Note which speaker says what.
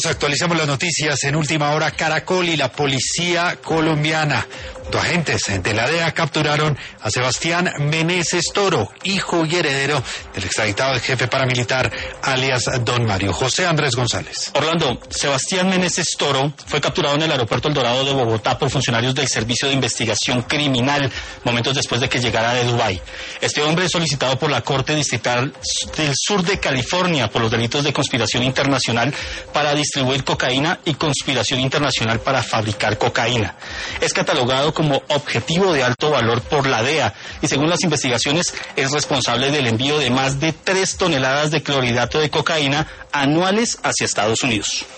Speaker 1: Actualizamos las noticias en última hora. Caracol y la policía colombiana, agentes de la DEA, capturaron a Sebastián Meneses Toro, hijo y heredero del extraditado jefe paramilitar alias Don Mario. José Andrés González.
Speaker 2: Orlando, Sebastián Meneses Toro fue capturado en el aeropuerto El Dorado de Bogotá por funcionarios del Servicio de Investigación Criminal momentos después de que llegara de Dubái. Este hombre es solicitado por la Corte Distrital del Sur de California por los delitos de conspiración internacional para distribuir cocaína y conspiración internacional para fabricar cocaína. Es catalogado como objetivo de alto valor por la DEA y según las investigaciones es responsable del envío de más de 3 toneladas de clorhidrato de cocaína anuales hacia Estados Unidos.